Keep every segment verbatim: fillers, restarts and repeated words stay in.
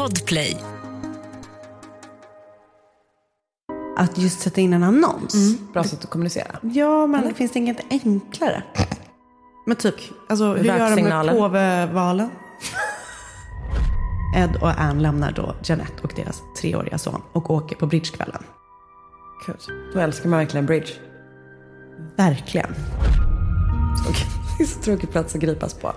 Podplay. Att just sätta in en annons. Mm. Bra sätt att kommunicera. Ja, men Eller? finns det inget enklare? Men typ, alltså, hur gör de med Röksignaler. påvevalen? Ed och Anne lämnar då Jeanette och deras treåriga son och åker på bridgekvällen. Kul. Då älskar man verkligen bridge. Verkligen. Tråkig. Det är så tråkig plats att gripas på.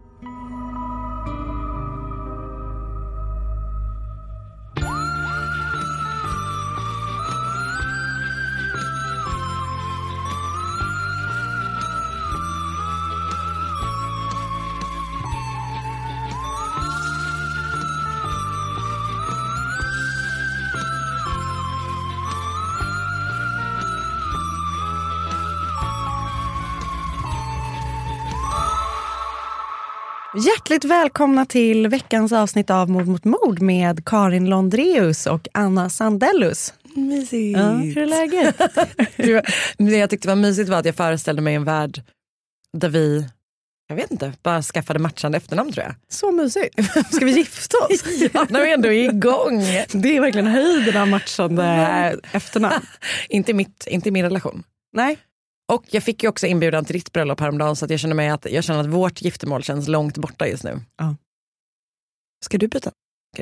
Hjärtligt välkomna till veckans avsnitt av Mord mot mord med Karin Londreus och Anna Sandellus. Mysigt. Ja, hur är läget? Det jag tyckte var mysigt var att jag föreställde mig en värld där vi, jag vet inte, bara skaffade matchande efternamn tror jag. Så mysigt. Ska vi gifta oss? Ja, när vi ändå är igång. Det är verkligen höjden av matchande efternamn. inte, mitt, inte i min relation. Nej. Och jag fick ju också inbjudan till ditt bröllop häromdagen så att jag känner, mig att, jag känner att vårt giftermål känns långt borta just nu. Ja. Ska du byta?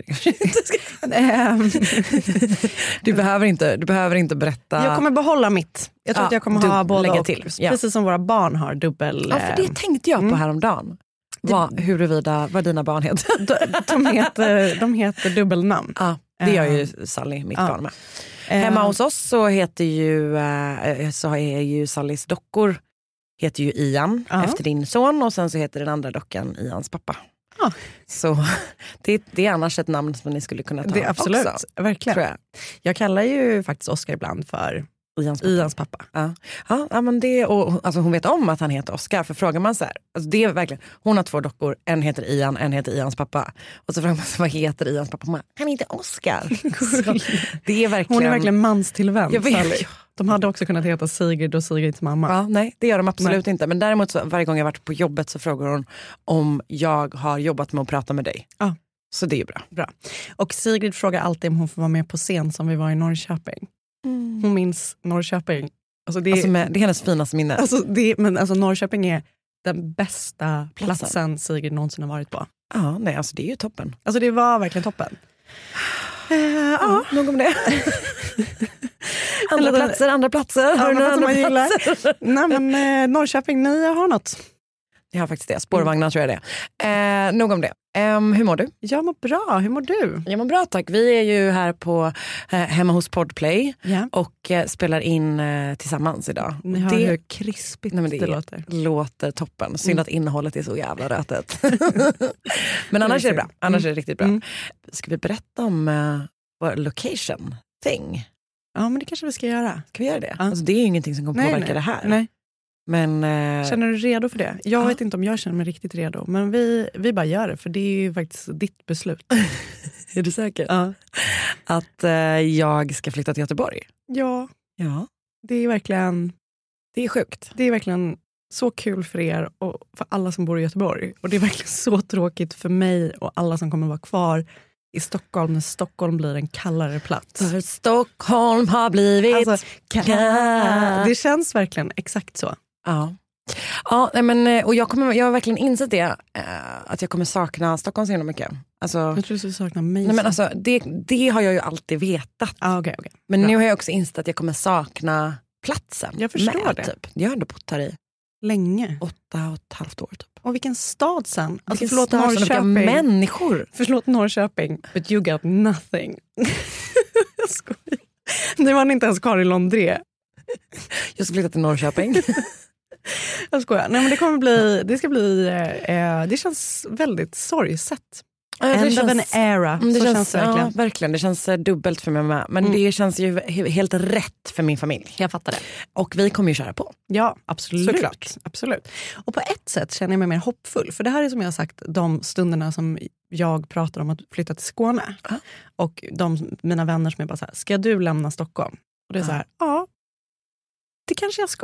du, behöver inte, du behöver inte berätta. Jag kommer behålla mitt. Jag tror ja, att jag kommer ha både lägga och. Till. Ja. Precis som våra barn har dubbel. Ja, för det tänkte jag på mm. häromdagen. Vad, huruvida, vad dina barn heter. de, de, heter, de heter dubbelnamn. Ja, det gör ju Sally, mitt ja. barn med. Hemma hos oss så heter ju, så är ju Sallys dockor heter ju Ian ja. efter din son och sen så heter den andra dockan Ians pappa. Ja. Så det, det är annars ett namn som ni skulle kunna ta. Det är absolut, också, verkligen. Tror jag. jag kallar ju faktiskt Oscar ibland för Ians pappa. Ians pappa. Ja. Ja, ja, men det, och, alltså hon vet om att han heter Oscar, för frågar man så här, alltså det är verkligen, hon har två dockor, en heter Ian, en heter Ians pappa. Och så frågar man sig, vad heter Ians pappa? Man, han heter Oscar. Det är verkligen, hon är verkligen manstillvänd. Jag vet. De hade också kunnat heta Sigrid och Sigrids mamma. Ja, nej, det gör de absolut nej. inte. Men däremot så, varje gång jag varit på jobbet så frågar hon om jag har jobbat med att prata med dig. Ja. Så det är bra. bra. Och Sigrid frågar alltid om hon får vara med på scen som vi var i Norrköping. Mm. Hon minns Norrköping. Alltså det, är, alltså med, det är hennes finaste minne. Alltså det, men alltså Norrköping är den bästa platsen, platsen Sigrid någonsin har varit på. Ja, nej, alltså det är ju toppen. Alltså det var verkligen toppen. Uh, ja, nog om det. andra Eller, platser, andra platser. Har du några andra platser? Nej men eh, Norrköping, ni har något. Jag har faktiskt det. Spårvagnar mm. tror jag det är. Eh, nog om det. Um, hur mår du? Jag mår bra. Hur mår du? Jag mår bra, tack. Vi är ju här på eh, hemma hos Podplay yeah. och eh, spelar in eh, tillsammans idag. Ni hör det, hur krispigt nej, men det, det låter. låter toppen. Synd mm. att innehållet är så jävla rötet. Men det annars är det bra. Annars mm. är det riktigt bra. Mm. Ska vi berätta om uh, vår location thing? Ja, men det kanske vi ska göra. Ska vi göra det? Ja. Alltså, det är ju ingenting som kommer nej, påverka nej. det här. Nej. Men, eh, känner du redo för det? Jag ja. vet inte om jag känner mig riktigt redo. Men vi, vi bara gör det, för det är ju faktiskt ditt beslut. Är du säker? Ja. Att eh, jag ska flytta till Göteborg? Ja. Ja. Det är verkligen... Det är sjukt. Det är verkligen så kul för er och för alla som bor i Göteborg. Och det är verkligen så tråkigt för mig och alla som kommer vara kvar i Stockholm när Stockholm blir en kallare plats. För Stockholm har blivit alltså, ka- Det känns verkligen exakt så. Ja. Ja, men, och jag, kommer, jag har verkligen insett det, äh, att jag kommer sakna Stockholm så himla mycket. Alltså, jag tror du skulle sakna mig. Nej, men alltså, det, det har jag ju alltid vetat. Ah, okay, okay. Men bra. nu har jag också insett att jag kommer sakna platsen. Jag förstår med, det. Typ. Jag har ändå bott här i länge. Åtta och ett halvt år typ. Och vilken stad sen. Alltså, vilken förlåt stad, Norrköping. vilka människor. Förlåt Norrköping, but you got nothing. Jag skojar. Det var inte ens Karin Londré. Jag ska flytta till Norrköping. Jag skojar. Nej, men det kommer bli, det ska bli, eh, det känns väldigt sorgset. Ja, det End känns, of an era. Det så känns, känns det verkligen. Ja, verkligen. Det känns dubbelt för mig med. Men mm. det känns ju helt rätt för min familj. Jag fattar det. Och vi kommer ju köra på. Ja, absolut. Såklart. Absolut. Och på ett sätt känner jag mig mer hoppfull. För det här är som jag har sagt de stunderna som jag pratar om att flytta till Skåne. Ah. Och de, mina vänner som är bara så här, ska du lämna Stockholm? Och det är ah. så här, ja. Det kanske jag ska.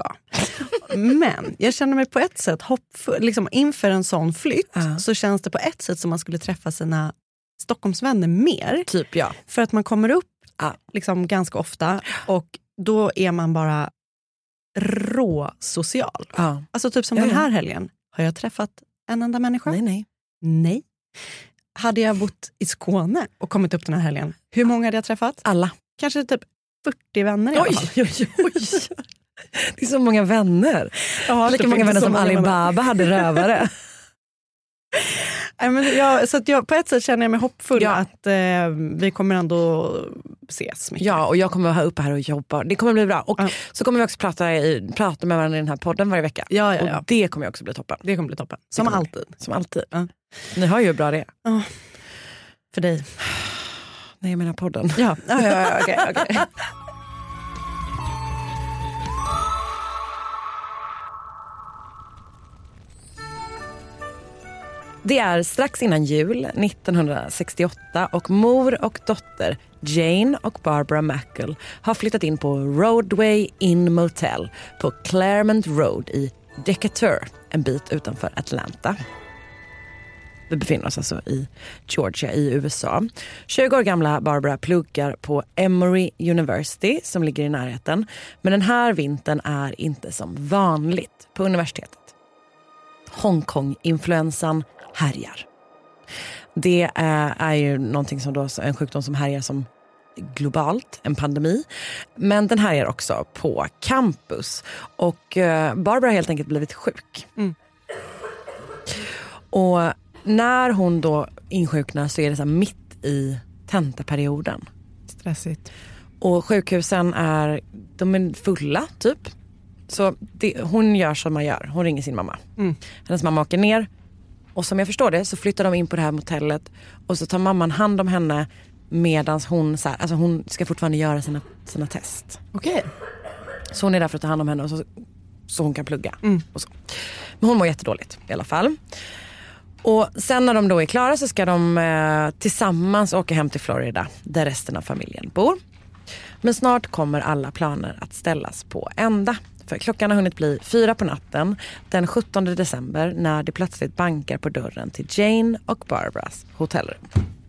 Men jag känner mig på ett sätt hoppfull. Liksom inför en sån flytt uh. så känns det på ett sätt som man skulle träffa sina Stockholmsvänner mer. Typ, ja. För att man kommer upp ah. liksom ganska ofta och då är man bara rå-social. Ah. Alltså typ som ja, den här ja. helgen. Har jag träffat en enda människa? Nej, nej. Nej. Hade jag bott i Skåne och kommit upp den här helgen, hur många hade jag träffat? Alla. Kanske typ fyrtio vänner i alla fall. Oj, oj, oj. Det är så många vänner. Ja, lika många vänner som Alibaba hade rövare. Nej, men jag, så att jag, på ett sätt känner jag mig hoppfull ja. att eh, vi kommer ändå ses mycket. Ja, och jag kommer vara uppe här och jobba. Det kommer bli bra. Och ja. så kommer vi också prata, i, prata med varandra i den här podden varje vecka. Ja, ja, ja. Och det kommer också bli toppen. Det kommer bli toppen. Som alltid. Som alltid. Ja. Ni har ju bra det. Ja. För dig. Nej, jag menar podden. Ja, ja, ja, ja okej, okej. Det är strax innan jul nittonhundrasextioåtta och mor och dotter Jane och Barbara Mackle har flyttat in på Roadway Inn Motel på Claremont Road i Decatur, en bit utanför Atlanta. Vi befinner oss alltså i Georgia i U S A. tjugo år gamla Barbara pluggar på Emory University som ligger i närheten. Men den här vintern är inte som vanligt på universitetet. Hongkong-influensan härjar. Det är, är ju någonting som då, en sjukdom som härjar som globalt, en pandemi. Men den härjar också på campus. Och Barbara har helt enkelt blivit sjuk. Mm. Och när hon då insjuknar så är det så här mitt i tentaperioden. Stressigt. Och sjukhusen är, de är fulla typ. Så det, hon gör som man gör. Hon ringer sin mamma. Mm. Hennes mamma åker ner. Och som jag förstår det så flyttar de in på det här motellet. Och så tar mamman hand om henne medan hon, så här, alltså hon ska fortfarande göra sina, sina test. Okej. Okay. Så hon är där för att ta hand om henne och så, så hon kan plugga. Mm. Och så. Men hon mår jättedåligt i alla fall. Och sen när de då är klara så ska de eh, tillsammans åka hem till Florida där resten av familjen bor. Men snart kommer alla planer att ställas på ända. För klockan har hunnit bli fyra på natten den sjuttonde december när det plötsligt bankar på dörren till Jane och Barbaras hotellrum.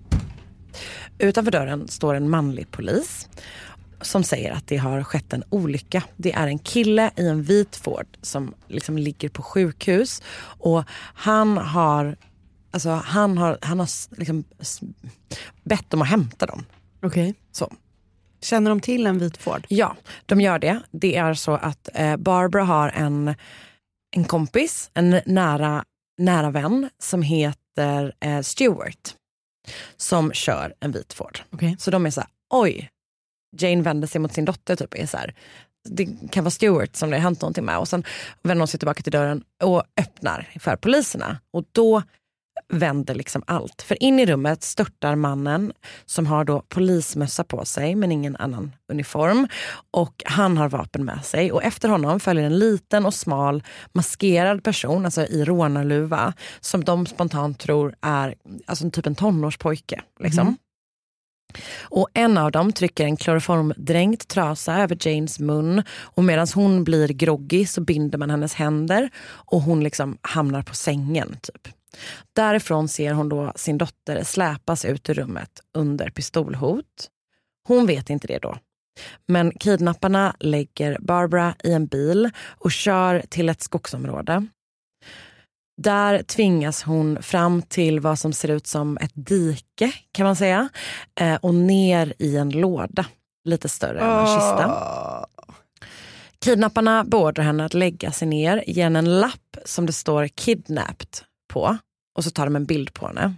Utanför dörren står en manlig polis som säger att det har skett en olycka. Det är en kille i en vit Ford som liksom ligger på sjukhus och han har alltså han har han har liksom bett dem att hämta dem. Okej. Okay. Så. Känner de till en vit Ford? Ja, de gör det. Det är så att eh, Barbara har en en kompis, en nära nära vän som heter eh, Stuart som kör en vit Ford. Okay. Så de är så här, oj. Jane vänder sig mot sin dotter typ är så här, det kan vara Stuart som det har hänt någonting med och sen vänder hon sig tillbaka till dörren och öppnar för poliserna och då vänder liksom allt. För in i rummet störtar mannen som har då polismössa på sig men ingen annan uniform och han har vapen med sig och efter honom följer en liten och smal maskerad person, alltså i rånarluva som de spontant tror är alltså typ en tonårspojke liksom. Mm. Och en av dem trycker en kloroformdränkt trasa över Janes mun och medan hon blir groggy så binder man hennes händer och hon liksom hamnar på sängen typ. Därifrån ser hon då sin dotter släpas ut ur rummet under pistolhot. Hon vet inte det då. Men kidnapparna lägger Barbara i en bil och kör till ett skogsområde. Där tvingas hon fram till vad som ser ut som ett dike kan man säga. Eh, och ner i en låda. Lite större än en kista. Kidnapparna beordrar henne att lägga sig ner. Ger henne en lapp som det står kidnapped på. Och så tar de en bild på henne.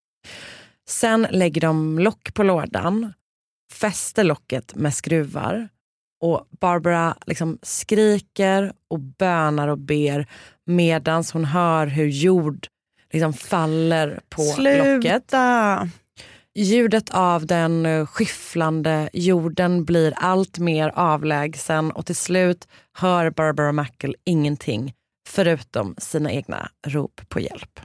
Sen lägger de lock på lådan. Fäster locket med skruvar. Och Barbara liksom skriker och bönar och ber medan hon hör hur jord liksom faller på Sluta. locket. Ljudet av den skifflande jorden blir allt mer avlägsen och till slut hör Barbara Mackle ingenting förutom sina egna rop på hjälp.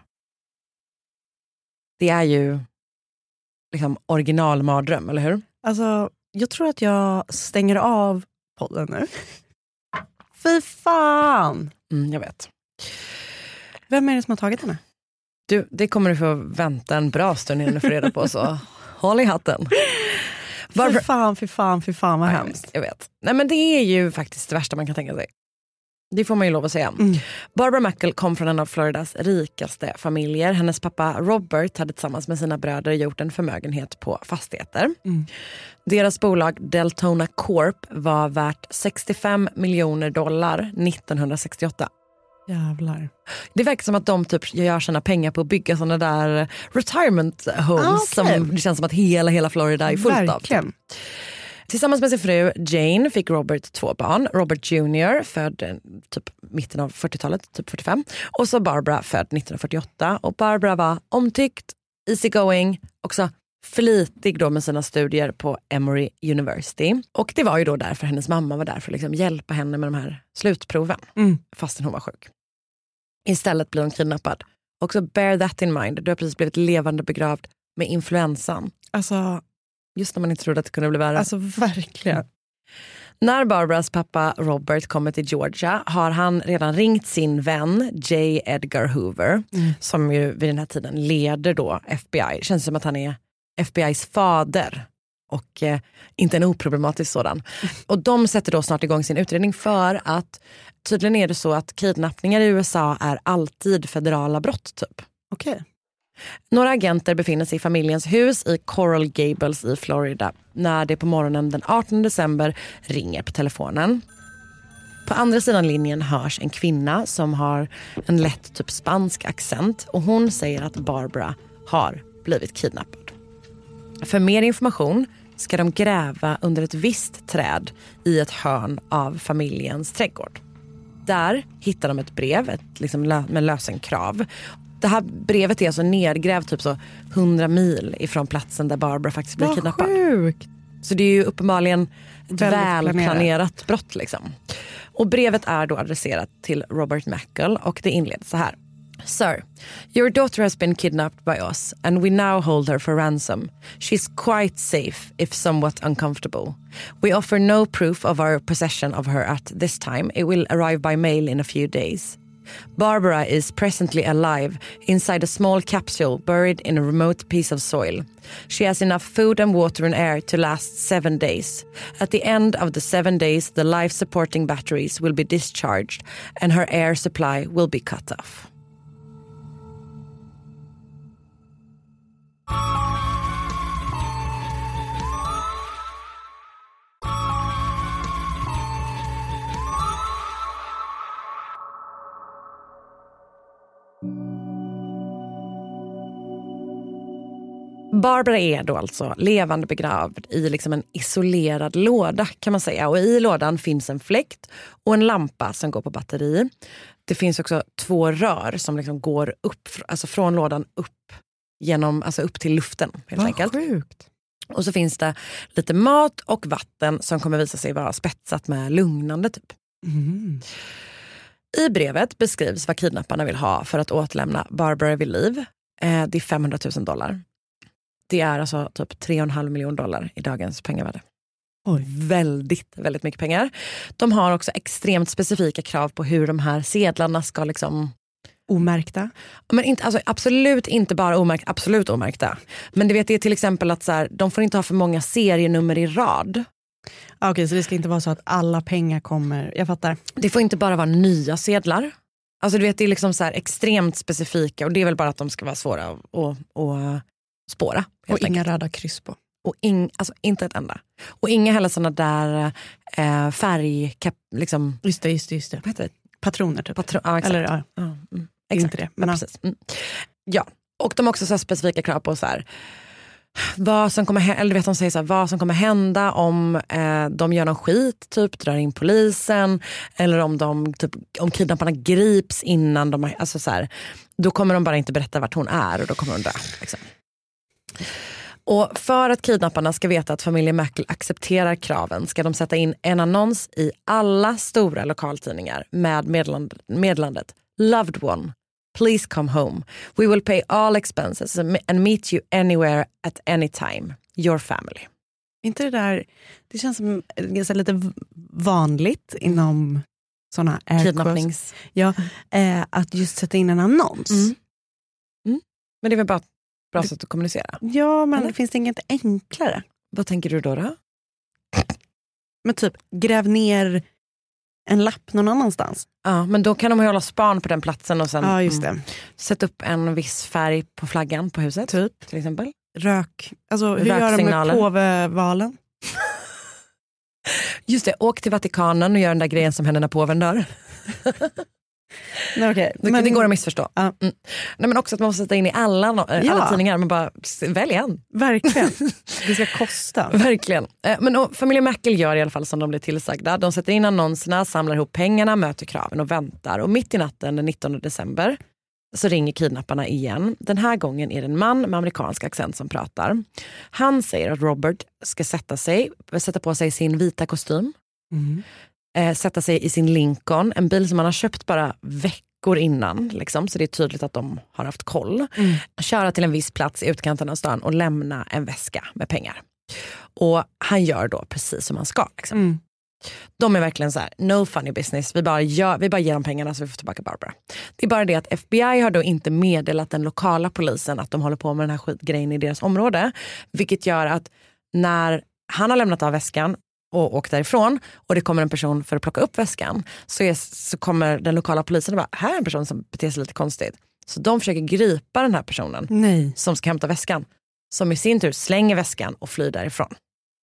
Det är ju liksom originalmardröm, eller hur? Alltså, jag tror att jag stänger av podden nu. Fy fan! Mm, jag vet. Vem är det som har tagit henne? Du, det kommer du få vänta en bra stund innan du får reda på, så håll i hatten. Barbara... Fy fan, fy fan, fy fan vad Nej, hemskt. Jag vet. Nej, men det är ju faktiskt det värsta man kan tänka sig. Det får man ju lov att säga. Mm. Barbara Mackle kom från en av Floridas rikaste familjer. Hennes pappa Robert hade tillsammans med sina bröder gjort en förmögenhet på fastigheter. Mm. Deras bolag Deltona Corp var värt sextiofem miljoner dollar nittonhundrasextioåtta. Jävlar. Det verkar som att de typ gör sina pengar på att bygga såna där retirement homes. Ah, okay. Som det känns som att hela, hela Florida är fullt Verkligen. av. Tillsammans med sin fru Jane fick Robert två barn. Robert junior född typ mitten av fyrtiotalet, typ fyrtiofem. Och så Barbara född nittonhundrafyrtioåtta. Och Barbara var omtyckt, easygoing, också flitig då med sina studier på Emory University. Och det var ju då därför hennes mamma var där för att liksom hjälpa henne med de här slutproven. Mm. Fastän hon var sjuk. Istället blir hon kidnappad. Och så bear that in mind. Du har precis blivit levande begravd med influensan. Alltså... Just när man inte trodde att det kunde bli värre. Alltså verkligen. Mm. När Barbaras pappa Robert kommer till Georgia har han redan ringt sin vän J. Edgar Hoover. Mm. Som ju vid den här tiden leder då F B I. Det känns som att han är F B I:s fader. Och eh, inte en oproblematisk sådan. Mm. Och de sätter då snart igång sin utredning för att tydligen är det så att kidnappningar i U S A är alltid federala brott typ. Okej. Okay. Några agenter befinner sig i familjens hus i Coral Gables i Florida när det på morgonen den artonde december ringer på telefonen. På andra sidan linjen hörs en kvinna som har en lätt typ spansk accent och hon säger att Barbara har blivit kidnappad. För mer information ska de gräva under ett visst träd i ett hörn av familjens trädgård. Där hittar de ett brev ett, liksom, med lösenkrav. Det här brevet är alltså nedgrävt typ så hundra mil ifrån platsen där Barbara faktiskt blir kidnappad. Sjukt. Så det är ju uppenbarligen ett välplanerat planerat. brott liksom. Och brevet är då adresserat till Robert Mackle och det inleds så här. Sir, your daughter has been kidnapped by us and we now hold her for ransom. She's quite safe if somewhat uncomfortable. We offer no proof of our possession of her at this time. It will arrive by mail in a few days. Barbara is presently alive inside a small capsule buried in a remote piece of soil. She has enough food and water and air to last seven days. At the end of the seven days, the life-supporting batteries will be discharged and her air supply will be cut off. Barbara är då alltså levande begravd i liksom en isolerad låda kan man säga. Och i lådan finns en fläkt och en lampa som går på batteri. Det finns också två rör som liksom går upp, alltså från lådan upp genom, alltså upp till luften helt Vad enkelt. Sjukt. Och så finns det lite mat och vatten som kommer visa sig vara spetsat med lugnande typ. Mm. I brevet beskrivs vad kidnapparna vill ha för att återlämna Barbara vid liv. Eh, det är femhundratusen dollar. Det är alltså typ tre komma fem miljoner dollar i dagens pengavärde. Oj. Väldigt, väldigt mycket pengar. De har också extremt specifika krav på hur de här sedlarna ska liksom... Omärkta? Men inte, alltså absolut inte bara omärkta, absolut omärkta. Men du vet, det är till exempel att så här, de får inte ha för många serienummer i rad. Okej, okay, så det ska inte vara så att alla pengar kommer, jag fattar. Det får inte bara vara nya sedlar. Alltså du vet, det är liksom så här extremt specifika och det är väl bara att de ska vara svåra att och, spåra. Och inga enkelt. Röda kryss på. Och ing, alltså inte ett enda. Och inga heller sådana där eh, färg... Kap, liksom, just det, just det. Just det. Vad heter det? Patroner typ. Patron, ja, exakt. Eller, ja. Ja, mm, exakt. Inte det. Men ja, precis. Mm. Ja, och de har också så specifika krav på så här... Vad som kommer, eller vet de säger så här, vad som kommer hända om eh, de gör någon skit, typ drar in polisen, eller om de typ, om kidnapparna grips innan de har, alltså så här, då kommer de bara inte berätta vart hon är och då kommer hon dö liksom. Och för att kidnapparna ska veta att familjen Mackle accepterar kraven ska de sätta in en annons i alla stora lokaltidningar med medland, medlandet Loved one, please come home. We will pay all expenses and meet you anywhere at any time. Your family. Inte det där, det känns som ganska lite vanligt inom sådana kidnappnings. Ja, eh, att just sätta in en annons. Mm. Mm. Men det är väl bara ett bra sätt att kommunicera? Ja, men Eller? det finns inget enklare. Vad tänker du då då? Men typ, gräv ner en lapp någon annanstans. Ja, men då kan de hålla span på den platsen och sen ja, just det. Mm, sätta upp en viss färg på flaggan på huset. Typ. Till exempel. Rök. Alltså, hur gör de med påvevalen? Just det, åk till Vatikanen och gör den där grejen som händer när påven dör. Nej, okay. det, men... det går att missförstå. Ja. Mm. Nej, men också att man måste sätta in i alla, alla ja. tidningar. Men bara välj en. Verkligen. Det ska kosta. Verkligen. Men och, familjen Mackle gör i alla fall som de blir tillsagda. De sätter in annonserna, samlar ihop pengarna, möter kraven och väntar. Och mitt i natten den nittonde december så ringer kidnapparna igen. Den här gången är det en man med amerikansk accent som pratar. Han säger att Robert ska sätta sig, sätta på sig sin vita kostym. Mm. Eh, sätta sig i sin Lincoln, en bil som man har köpt bara veckor innan. Liksom, så det är tydligt att de har haft koll. Mm. Köra till en viss plats i utkanten av stan och lämna en väska med pengar. Och han gör då precis som han ska. Liksom. Mm. De är verkligen så här, no funny business. Vi bara, gör, vi bara ger dem pengarna så vi får tillbaka Barbara. Det är bara det att F B I har då inte meddelat den lokala polisen att de håller på med den här skitgrejen i deras område. Vilket gör att när han har lämnat av väskan och åkt därifrån och det kommer en person för att plocka upp väskan så, är, så kommer den lokala polisen och bara, här är en person som beter sig lite konstigt. Så de försöker gripa den här personen Nej. som ska hämta väskan. Som i sin tur slänger väskan och flyr därifrån.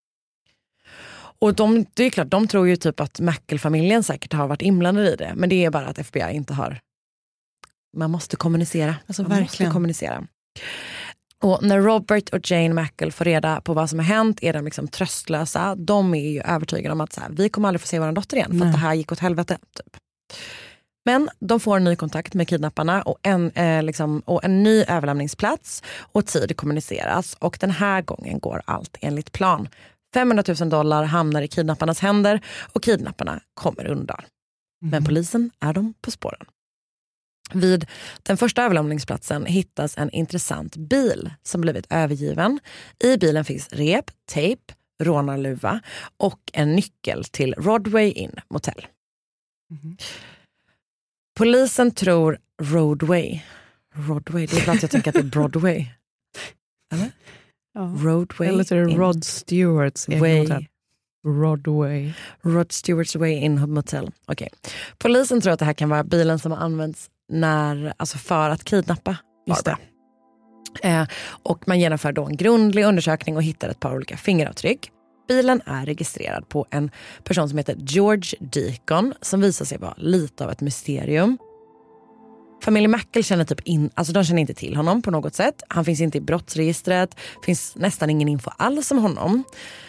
Och de, det är klart, de tror ju typ att Mackle-familjen säkert har varit inblandade i det. Men det är bara att F B I inte har. Man måste kommunicera. Alltså Man verkligen. måste kommunicera. Och när Robert och Jane Mackle får reda på vad som har hänt är de liksom tröstlösa. De är ju övertygade om att så här, vi kommer aldrig få se vår dotter igen. För Nej. att det här gick åt helvete. Typ. Men de får en ny kontakt med kidnapparna och en, eh, liksom, och en ny överlämningsplats. Och tid kommuniceras. Och den här gången går allt enligt plan. femhundratusen dollar hamnar i kidnapparnas händer och kidnapparna kommer undan. Mm. Men polisen är de på spåren. Vid den första överlämningsplatsen hittas en intressant bil som blivit övergiven. I bilen finns rep, tejp, rånarluva och en nyckel till Rodway Inn Motel. Mm. Polisen tror Roadway. Roadway, det är klart jag tänker att det är Broadway. Eller? Ja. Roadway. Eller så är det Rod Stewarts Way. Motel. Rodway. Rod Stewarts Way in Motel. Okay. Polisen tror att det här kan vara bilen som har använts när, alltså för att kidnappa Barbara. Eh, och man genomför då en grundlig undersökning och hittar ett par olika fingeravtryck. Bilen är registrerad på en person som heter George Deacon som visar sig vara lite av ett mysterium. Familjen Mackle känner typ in, alltså de känner inte till honom på något sätt. Han finns inte i brottsregistret, finns nästan ingen info alls om honom.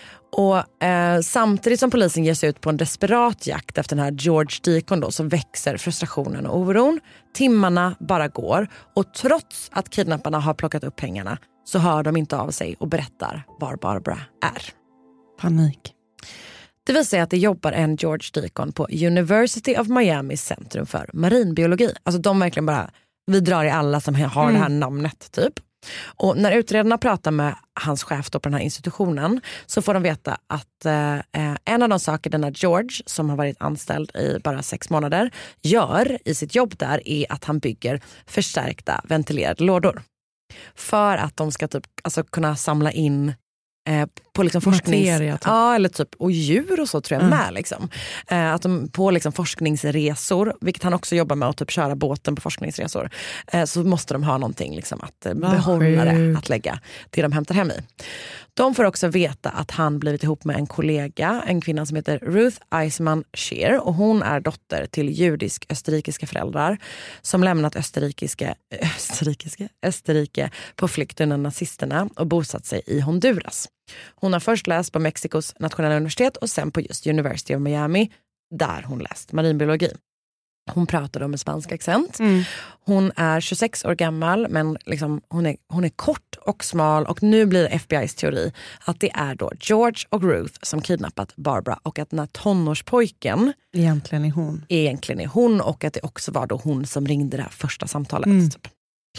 Och eh, samtidigt som polisen ger sig ut på en desperat jakt efter den här George Deacon då, så växer frustrationen och oron. Timmarna bara går och trots att kidnapparna har plockat upp pengarna så hör de inte av sig och berättar var Barbara är. Panik. Det visar sig att det jobbar en George Deacon på University of Miamis centrum för marinbiologi. Alltså de verkligen bara, vi drar i alla som har mm. det här namnet typ. Och när utredarna pratar med hans chef då på den här institutionen så får de veta att eh, en av de saker denna George som har varit anställd i bara sex månader gör i sitt jobb där är att han bygger förstärkta ventilerade lådor. För att de ska typ, alltså, kunna samla in Eh, på liksom forsknings... Materia, typ. Ja, eller typ, och djur och så tror jag mm. med. Liksom. Eh, att de på liksom forskningsresor, vilket han också jobbar med att typ köra båten på forskningsresor, eh, så måste de ha någonting liksom, att eh, behålla det, att lägga det de hämtar hem i. De får också veta att han blivit ihop med en kollega, en kvinna som heter Ruth Eisman Scheer, och hon är dotter till judisk-österrikiska föräldrar som lämnat österrikiska, österrikiska, Österrike på flykt undan nazisterna och bosatt sig i Honduras. Hon har först läst på Mexikos nationella universitet och sen på just University of Miami där hon läst marinbiologi. Hon pratar om en spansk accent. Mm. Hon är tjugosex år gammal men liksom, hon, är, hon är kort och smal och nu blir F B I:s teori att det är då George och Ruth som kidnappat Barbara och att den här tonårspojken egentligen är hon. Egentligen är hon och att det också var då hon som ringde det här första samtalet. Mm. Typ.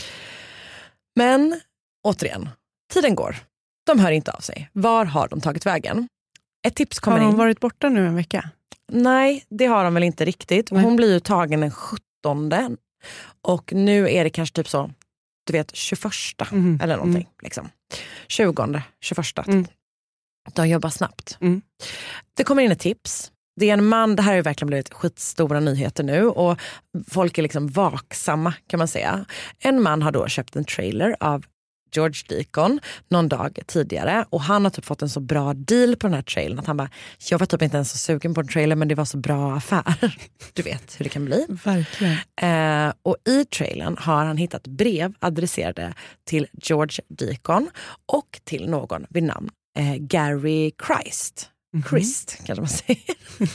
Men återigen, tiden går. De hör inte av sig. Var har de tagit vägen? Ett tips kommer in. Har de varit borta nu en vecka? Nej, det har de väl inte riktigt. Nej. Hon blir ju tagen den sjuttonde. Och nu är det kanske typ så du vet, tjugoförsta Mm. eller någonting. Mm. Liksom. tjugonde, tjugoförsta. Mm. De jobbar snabbt. Mm. Det kommer in ett tips. Det är en man, det här har ju verkligen blivit skitstora nyheter nu och folk är liksom vaksamma kan man säga. En man har då köpt en trailer av George Deacon någon dag tidigare och han har typ fått en så bra deal på den här trailern att han bara, jag var typ inte ens så sugen på en trailer men det var så bra affär. Du vet hur det kan bli. Verkligen. Eh, och i trailern har han hittat brev adresserade till George Deacon och till någon vid namn eh, Gary Christ. Mm-hmm. Christ kanske man säger.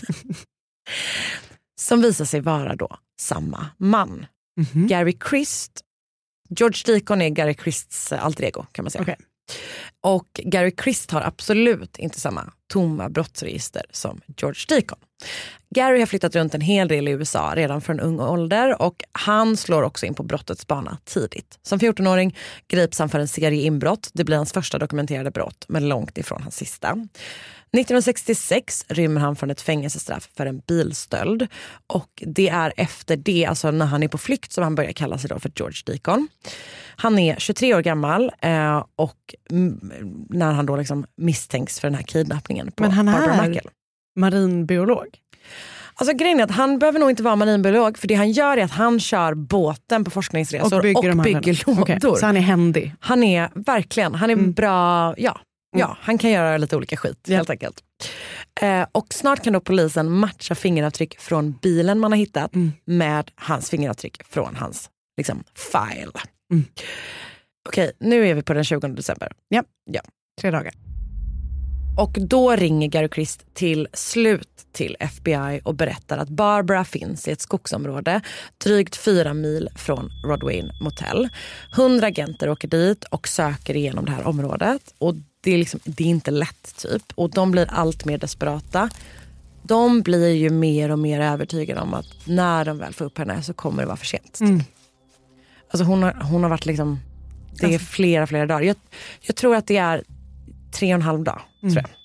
Som visar sig vara då samma man. Mm-hmm. Gary Christ, George Deacon är Gary Christs alter ego kan man säga. Okay. Och Gary Christ har absolut inte samma tomma brottsregister som George Deacon. Gary har flyttat runt en hel del i U S A redan från ung ålder och han slår också in på brottets bana tidigt. Som fjortonåring grips han för en serie inbrott. Det blir hans första dokumenterade brott men långt ifrån hans sista. nittonhundrasextiosex rymmer han från ett fängelsestraff för en bilstöld och det är efter det, alltså när han är på flykt, som han börjar kalla sig då för George Deacon. Han är tjugotre år gammal eh, och m- när han då liksom misstänks för den här kidnappningen på Men han Barbara är Mackall. Marinbiolog? Alltså grejen är att han behöver nog inte vara marinbiolog för det han gör är att han kör båten på forskningsresor och bygger, och bygger lådor. Okay, så han är händig? Han är verkligen, han är mm. bra, ja. Ja, han kan göra lite olika skit ja. helt enkelt. Eh, och snart kan då polisen matcha fingeravtryck från bilen man har hittat mm. med hans fingeravtryck från hans liksom, file. Mm. Okej, nu är vi på den tjugonde december. Ja, ja. tre dagar. Och då ringer Gary Christ till slut till F B I och berättar att Barbara finns i ett skogsområde drygt fyra mil från Rodwayne Motel. Hundra agenter åker dit och söker igenom det här området och det är, liksom, det är inte lätt typ. Och de blir allt mer desperata. De blir ju mer och mer övertygade om att när de väl får upp henne så kommer det vara för sent. Mm. Alltså hon har, hon har varit liksom, det är alltså. flera, flera dagar. Jag, jag tror att det är tre och en halv dag, mm. tror jag.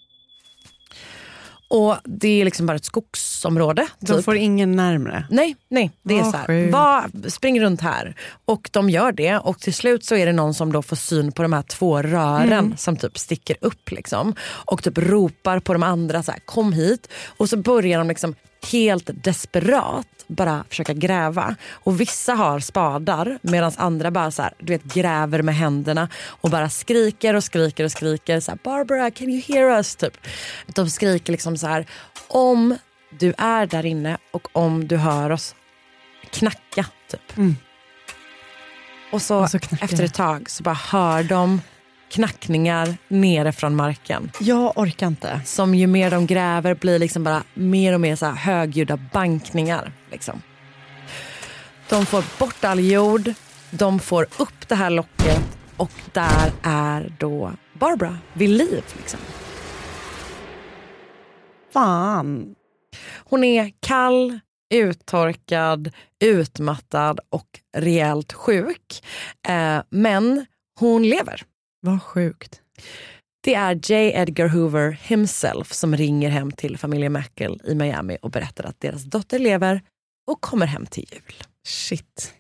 Och det är liksom bara ett skogsområde. De typ. får ingen närmare. Nej, nej. Det är oh, så här. Va, spring runt här. Och de gör det. Och till slut så är det någon som då får syn på de här två rören mm. som typ sticker upp liksom. Och typ ropar på de andra så här, kom hit. Och så börjar de liksom helt desperat bara försöka gräva. Och vissa har spadar medan andra bara så här, du vet, gräver med händerna och bara skriker och skriker och skriker så här, Barbara, can you hear us? Typ. De skriker liksom så här, om du är där inne och om du hör oss, knacka typ. Mm. Och så, och så efter ett tag så bara hör de knackningar nere från marken. Jag orkar inte. Som ju mer de gräver blir liksom bara mer och mer så här högljudda bankningar. Liksom. De får bort all jord. De får upp det här locket. Och där är då Barbara vid liv. Liksom. Fan. Hon är kall, uttorkad, utmattad och rejält sjuk. Eh, men hon lever. Vad sjukt. Det är J. Edgar Hoover himself som ringer hem till familjen Mackall i Miami och berättar att deras dotter lever och kommer hem till jul. Shit.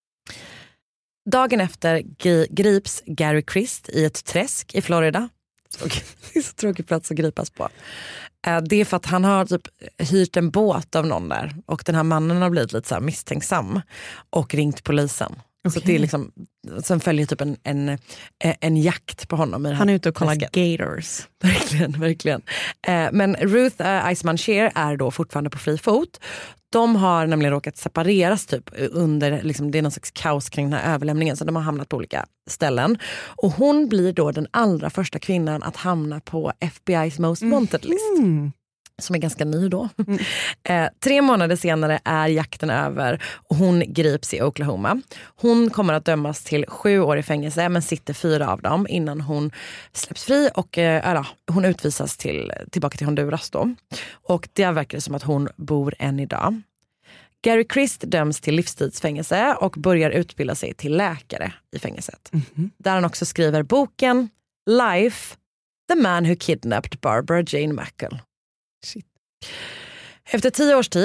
Dagen efter grips Gary Christ i ett träsk i Florida. Det är så tråkig plats att gripas på. Det är för att han har typ hyrt en båt av någon där och den här mannen har blivit lite så här misstänksam och ringt polisen. Okay. Så det är liksom, sen följer typ en, en, en jakt på honom. I han är ute och kollar gators. Verkligen, verkligen. Men Ruth uh, Eisman Scheer är då fortfarande på fri fot. De har nämligen råkat separeras typ under, liksom, det är någon slags kaos kring den här överlämningen så de har hamnat på olika ställen. Och hon blir då den allra första kvinnan att hamna på F B I's Most Wanted list. Mm. Som är ganska ny då. Mm. Eh, tre månader senare är jakten över och hon grips i Oklahoma. Hon kommer att dömas till sju år i fängelse men sitter fyra av dem innan hon släpps fri och eh, eller, hon utvisas till, tillbaka till Honduras då. Och det verkar som att hon bor än idag. Gary Christ döms till livstidsfängelse och börjar utbilda sig till läkare i fängelset. Mm-hmm. Där han också skriver boken Life, The Man Who Kidnapped Barbara Jane Mackall. Shit. Efter tio års tid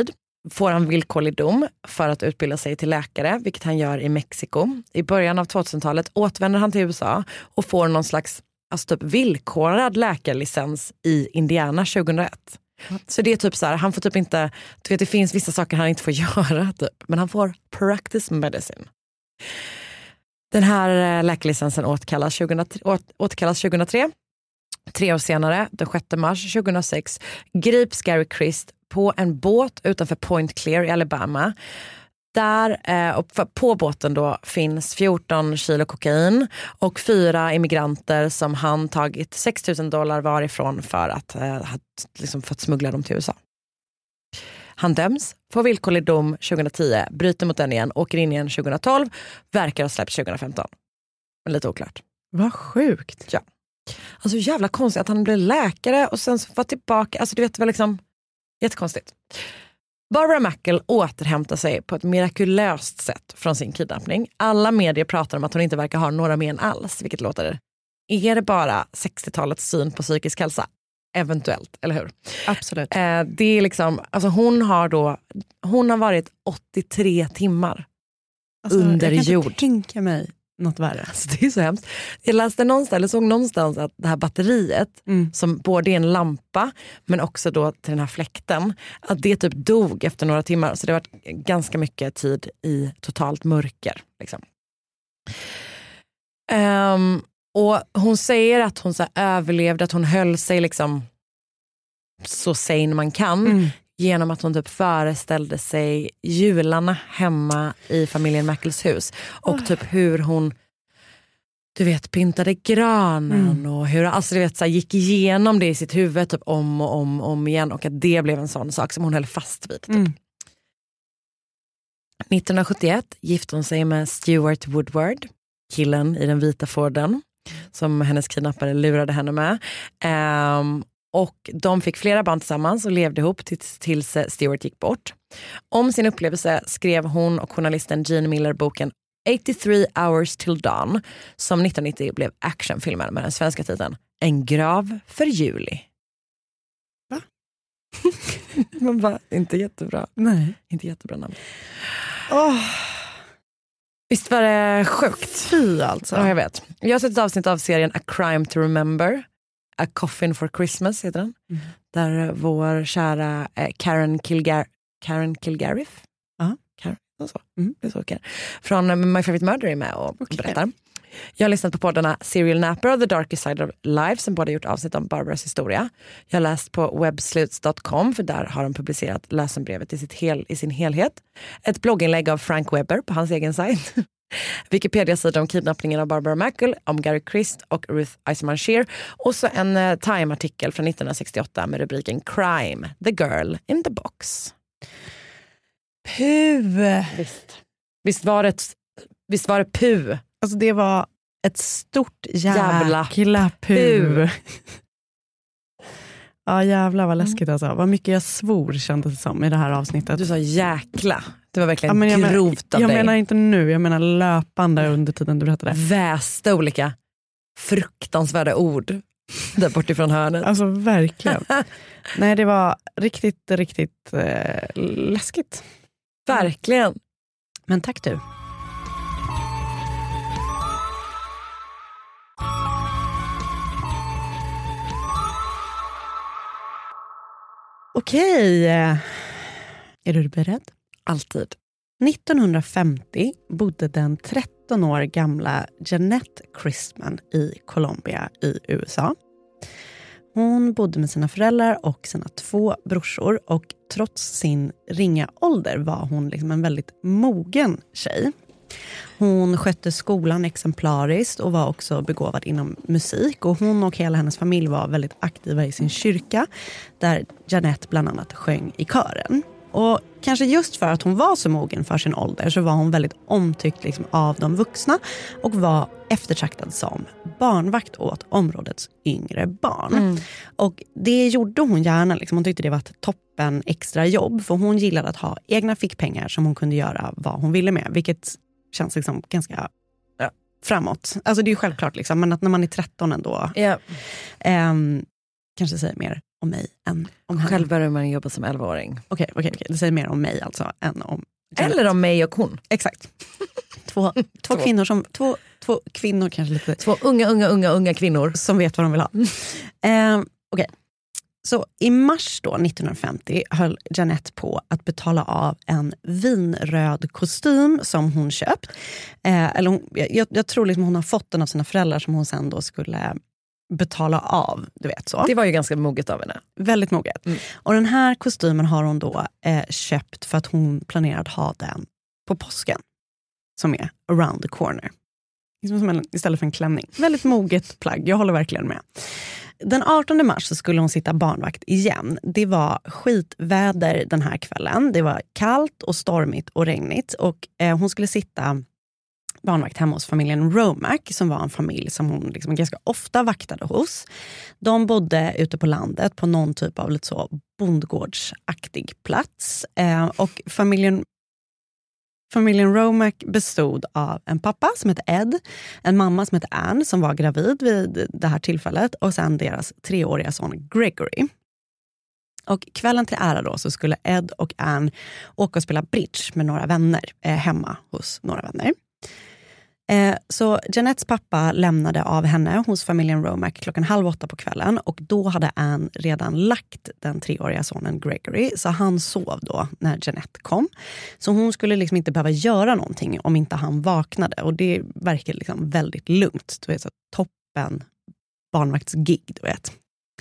får han villkorlig dom för att utbilda sig till läkare, vilket han gör i Mexiko. I början av tvåtusentalet återvänder han till U S A och får någon slags alltså typ villkorad läkarlicens i Indiana tjugohundraett. Mm. Så det är typ så här, han får typ inte, du vet det finns vissa saker han inte får göra typ, men han får practice medicine. Den här läkarlicensen återkallas, tjugohundratre, återkallas tjugohundratre. Tre år senare, den sjätte mars tjugohundrasex, grips Gary Christ på en båt utanför Point Clear i Alabama. Där eh, och på båten då finns fjorton kilo kokain och fyra immigranter som han tagit sex tusen dollar varifrån för att, eh, liksom för att smuggla dem till U S A. Han döms, får villkorlig dom tjugohundratio, bryter mot den igen, åker in igen tjugotolv, verkar ha släppts tjugofemton. Men lite oklart. Vad sjukt. Ja. Alltså jävla konstigt att han blev läkare och sen så var tillbaka. Alltså du vet väl liksom, jättekonstigt. Barbara Mackle återhämtar sig på ett mirakulöst sätt från sin kidnappning. Alla medier pratar om att hon inte verkar ha några men alls, vilket låter. Är det bara sextiotalets syn på psykisk hälsa? Eventuellt, eller hur? Absolut. Eh, det är liksom, alltså hon har då, hon har varit åttiotre timmar alltså, under jord. Jag kan inte tänka mig något värre. Alltså, det är så hemskt. Jag läste någonstans, eller såg någonstans att det här batteriet mm. som både är en lampa men också då till den här fläkten, att det typ dog efter några timmar. Så det har varit ganska mycket tid i totalt mörker. Liksom. Um, och hon säger att hon så här, överlevde, att hon höll sig liksom så sane man kan. Mm. Genom att hon typ föreställde sig jularna hemma i familjen Mackles hus. Och oh. typ hur hon, du vet, pyntade granen. Mm. Och hur, alltså du vet, så här, gick igenom det i sitt huvud typ om och om och om igen. Och att det blev en sån sak som hon höll fast vid. Typ. Mm. nittonhundrasjuttioett gifte hon sig med Stuart Woodward. Killen i den vita Forden. Som hennes kidnappare lurade henne med. Um, Och de fick flera barn tillsammans och levde ihop tills, tills Stewart gick bort. Om sin upplevelse skrev hon och journalisten Jean Miller boken åttiotre hours till dawn, som nittonhundranittio blev actionfilmen med den svenska titeln En grav för juli. Va? Man bara, inte jättebra. Nej. Inte jättebra namn. Oh. Visst var det sjukt? Fy alltså. Ja, jag vet. Jag har sett ett avsnitt av serien A Crime to Remember. A Coffin for Christmas heter den. Mm. Där vår kära eh, Karen Kilgar Karen Kilgariff uh-huh. Karen, så. Mm. Det är så okay. Från uh, My Favorite Murder är med och okay. berättar. Jag har lyssnat på poddarna Serial Napper och The Darkest Side of Life som båda gjort avsnitt om Barbaras historia. Jag har läst på websluts dot com för där har de publicerat lösenbrevet i, sitt hel, i sin helhet. Ett blogginlägg av Frank Webber på hans egen sajt. Wikipedia-sida om kidnappningen av Barbara Mackle, om Gary Christ och Ruth Eisenman Shear. Och så en uh, Time-artikel från nittonhundrasextioåtta med rubriken Crime, the girl in the box. Puh! Visst, visst var det, visst var det puh? Alltså det var ett stort jävla, jävla puh. Ja jävlar vad läskigt alltså. Vad mycket jag svor kändes det som i det här avsnittet. Du sa jäkla. Det var verkligen ja, men grovt men, av jag dig. Jag menar inte nu, jag menar löpande under tiden du berättade. Väste olika fruktansvärda ord där bortifrån hörnet. Alltså verkligen. Nej, det var riktigt, riktigt eh, läskigt. Verkligen. Men tack du. Okej. Är du beredd? Alltid. nittonhundrafemtio bodde den tretton år gamla Jeanette Christman i Colombia i U S A. Hon bodde med sina föräldrar och sina två brorsor och trots sin ringa ålder var hon liksom en väldigt mogen tjej. Hon skötte skolan exemplariskt och var också begåvad inom musik. Och hon och hela hennes familj var väldigt aktiva i sin kyrka där Jeanette bland annat sjöng i kören. Och kanske just för att hon var så mogen för sin ålder så var hon väldigt omtyckt liksom av de vuxna och var eftertraktad som barnvakt åt områdets yngre barn. Mm. Och det gjorde hon gärna. Liksom. Hon tyckte det var ett toppen extra jobb för hon gillade att ha egna fickpengar som hon kunde göra vad hon ville med. Vilket känns liksom ganska ja, framåt. Alltså det är ju självklart liksom, men att när man är tretton ändå yeah. eh, kanske säger mer om mig än om henne. Själv började man jobba som elvaåring. Okej, okej, okej. Det säger mer om mig alltså än om Janet. Eller om mig och hon. Exakt. Två, två, två kvinnor som... Två, två kvinnor kanske lite... Två unga, unga, unga, unga kvinnor. Som vet vad de vill ha. eh, okej. Okay. Så i mars då, nittonhundrafemtio höll Jeanette på att betala av en vinröd kostym som hon köpt. Eh, eller hon, jag, jag tror liksom hon har fått den av sina föräldrar som hon sen då skulle betala av. Du vet så. Det var ju ganska moget av henne. Väldigt moget. Mm. Och den här kostymen har hon då eh, köpt för att hon planerar att ha den på påsken. Som är around the corner. Som en, istället för en klänning. Väldigt moget plagg, jag håller verkligen med. Den artonde mars så skulle hon sitta barnvakt igen. Det var skitväder den här kvällen. Det var kallt och stormigt och regnigt. Och eh, hon skulle sitta barnvakt hemma hos familjen Romack, som var en familj som hon liksom ganska ofta vaktade hos. De bodde ute på landet på någon typ av lite så bondgårdsaktig plats. Eh, och familjen Familjen Romack bestod av en pappa som hette Ed, en mamma som hette Anne som var gravid vid det här tillfället och sen deras treåriga son Gregory. Och kvällen till ära då så skulle Ed och Anne åka och spela bridge med några vänner eh, hemma hos några vänner. Eh, så Jeanettes pappa lämnade av henne hos familjen Romack klockan halv åtta på kvällen och då hade Anne redan lagt den treåriga sonen Gregory, så han sov då när Jeanette kom. Så hon skulle liksom inte behöva göra någonting om inte han vaknade, och det verkar liksom väldigt lugnt. Du vet, så toppen barnvaktsgig, du vet.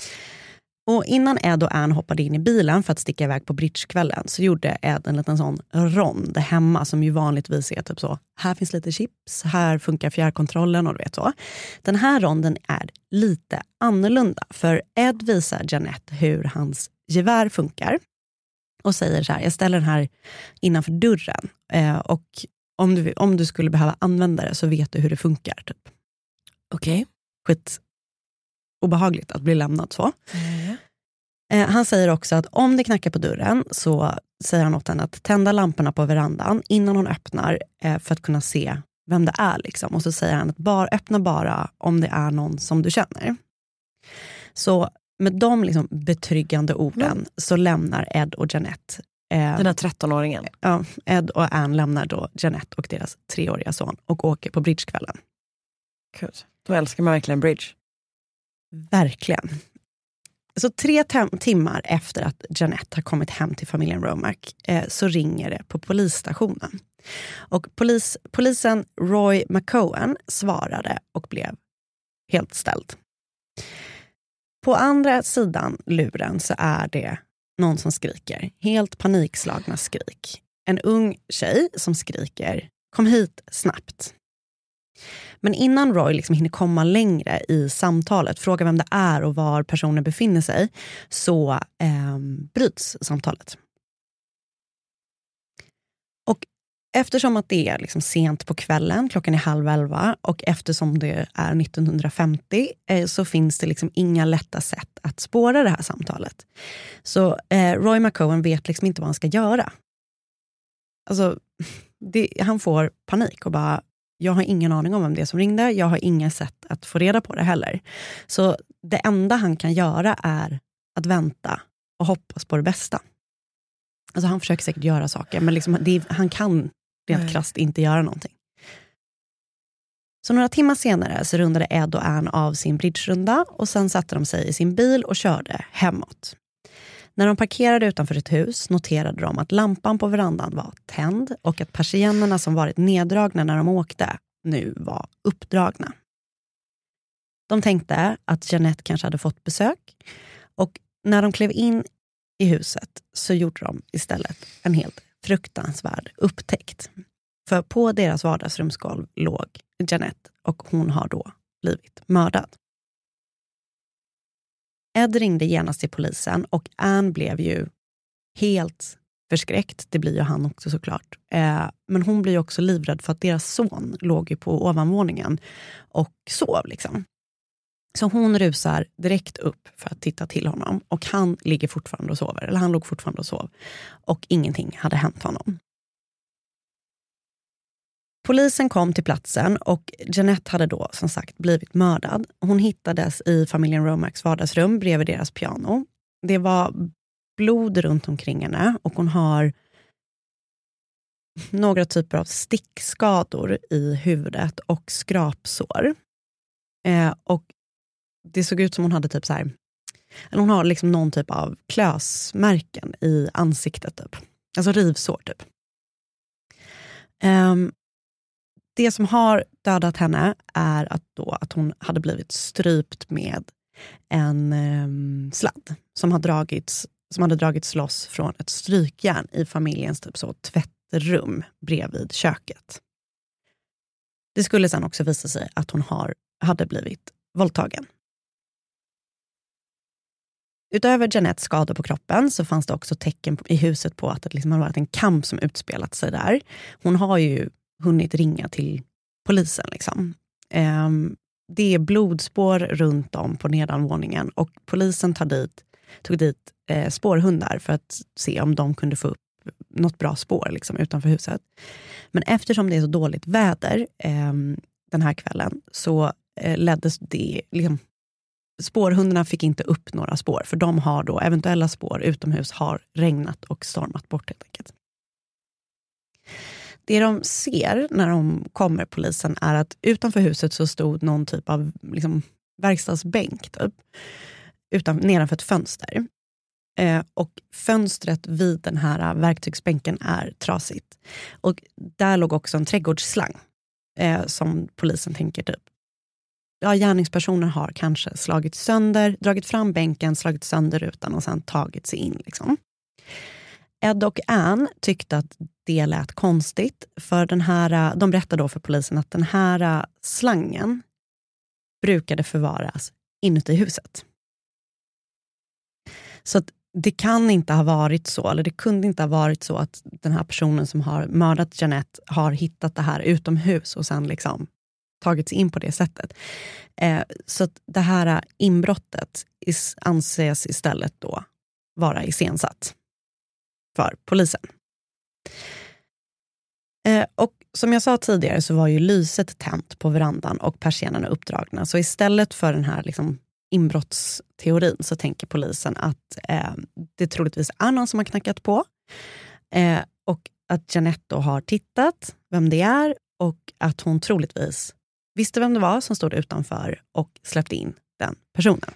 Och innan Ed och Anne hoppade in i bilen för att sticka iväg på bridgekvällen så gjorde Ed en liten sån rond hemma som ju vanligtvis är typ så, här finns lite chips, här funkar fjärrkontrollen och du vet så. Den här ronden är lite annorlunda för Ed visar Jeanette hur hans gevär funkar och säger så här, jag ställer den här innanför dörren eh, och om du, om du skulle behöva använda det så vet du hur det funkar typ. Okej. Okay. Skit obehagligt att bli lämnad så. Mm. Eh, han säger också att om det knackar på dörren så säger han åt henne att tända lamporna på verandan innan hon öppnar eh, för att kunna se vem det är liksom. Och så säger han att bara, öppna bara om det är någon som du känner. Så med de liksom betryggande orden mm. så lämnar Ed och Jeanette eh, den här trettonåringen. Ja, Ed och Anne lämnar då Jeanette och deras treåriga son och åker på bridgekvällen. Kul. Då älskar man verkligen bridge. Verkligen. Så tre tem- timmar efter att Jeanette har kommit hem till familjen Romack eh, så ringer det på polisstationen. Och polis, polisen Roy McCowan svarade och blev helt ställd. På andra sidan luren så är det någon som skriker. Helt panikslagna skrik. En ung tjej som skriker, kom hit snabbt. Men innan Roy liksom hinner komma längre i samtalet, fråga vem det är och var personen befinner sig, så eh, bryts samtalet. Och eftersom att det är liksom sent på kvällen, klockan är halv elva, och eftersom det är nittonhundrafemtio eh, så finns det liksom inga lätta sätt att spåra det här samtalet. Så eh, Roy McCowan vet liksom inte vad han ska göra. Alltså, det, han får panik och bara, jag har ingen aning om vem det är som ringde. Jag har inga sätt att få reda på det heller. Så det enda han kan göra är att vänta och hoppas på det bästa. Alltså han försöker säkert göra saker, men liksom det, han kan rent krasst inte göra någonting. Så några timmar senare så rundade Ed och Anne av sin bridgerunda och sen satte de sig i sin bil och körde hemåt. När de parkerade utanför ett hus noterade de att lampan på verandan var tänd och att persiennerna som varit neddragna när de åkte nu var uppdragna. De tänkte att Jeanette kanske hade fått besök, och när de klev in i huset så gjorde de istället en helt fruktansvärd upptäckt. För på deras vardagsrumsgolv låg Jeanette och hon har då blivit mördad. Ed ringde genast till polisen och Anne blev ju helt förskräckt. Det blir ju han också såklart. Eh, men hon blir ju också livrädd för att deras son låg ju på ovanvåningen och sov liksom. Så hon rusar direkt upp för att titta till honom och han ligger fortfarande och sover. Eller han låg fortfarande och sov och ingenting hade hänt honom. Polisen kom till platsen och Jeanette hade då som sagt blivit mördad. Hon hittades i familjen Romacks vardagsrum bredvid deras piano. det var blod runt omkring henne och hon har några typer av stickskador i huvudet och skrapsår. Eh, och det såg ut som hon hade typ så här, eller hon har liksom någon typ av klösmärken i ansiktet typ. Alltså rivsår typ. Eh, det som har dödat henne är att, då, att hon hade blivit strypt med en eh, sladd som hade dragits som hade dragits loss från ett strykjärn i familjens typ så tvättrum bredvid köket. Det skulle sen också visa sig att hon har, hade blivit våldtagen. Utöver Jeanettes skador på kroppen så fanns det också tecken i huset på att det liksom har varit en kamp som utspelat sig där. Hon har ju hunnit ringa till polisen liksom. Um, det är blodspår runt om på nedanvåningen och polisen tar dit, tog dit eh, spårhundar för att se om de kunde få upp något bra spår liksom, utanför huset. Men eftersom det är så dåligt väder eh, den här kvällen så eh, leddes det liksom, spårhundarna fick inte upp några spår för de har då eventuella spår utomhus har regnat och stormat bort helt enkelt. Det de ser när de kommer polisen är att utanför huset så stod någon typ av liksom, verkstadsbänk typ, utan, nedanför ett fönster. Eh, och fönstret vid den här verktygsbänken är trasigt. Och där låg också en trädgårdsslang eh, som polisen tänker typ. Ja, gärningspersoner har kanske slagit sönder, dragit fram bänken, slagit sönder rutan och sen tagit sig in liksom. Ed och Anne tyckte att det lät konstigt för den här, de berättade då för polisen att den här slangen brukade förvaras inuti huset. Så att det kan inte ha varit så, eller det kunde inte ha varit så att den här personen som har mördat Jeanette har hittat det här utomhus och sen liksom tagit sig in på det sättet. Eh, så att det här inbrottet is, anses istället då vara iscensatt för polisen. Eh, och som jag sa tidigare så var ju lyset tänt på verandan och persiennerna uppdragna. Så istället för den här liksom inbrottsteorin så tänker polisen att eh, det troligtvis är någon som har knackat på. Eh, och att Jeanette då har tittat vem det är och att hon troligtvis visste vem det var som stod utanför och släppte in den personen.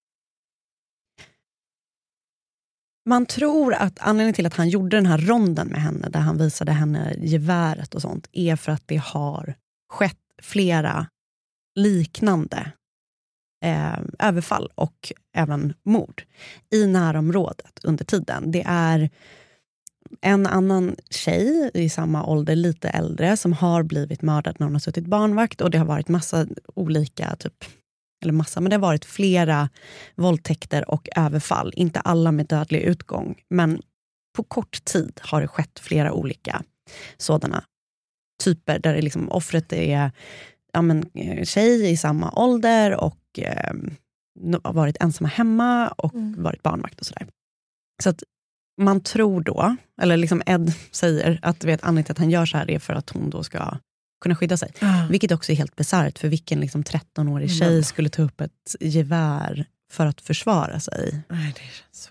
Man tror att anledningen till att han gjorde den här ronden med henne där han visade henne geväret och sånt är för att det har skett flera liknande eh, överfall och även mord i närområdet under tiden. Det är en annan tjej i samma ålder, lite äldre, som har blivit mördad när hon har suttit barnvakt och det har varit massa olika typ eller massa, men det har varit flera våldtäkter och överfall. Inte alla med dödlig utgång, men på kort tid har det skett flera olika sådana typer där det liksom, offret är ja, men, tjej i samma ålder och eh, har varit ensamma hemma och mm. varit barnvakt och sådär. Så att man tror då, eller liksom Ed säger att vet, anledningen till att han gör så här är för att hon då ska kunna skydda sig. Mm. Vilket också är helt bisarrt, för vilken liksom trettonårig tjej mm. skulle ta upp ett gevär för att försvara sig. Nej, det känns så.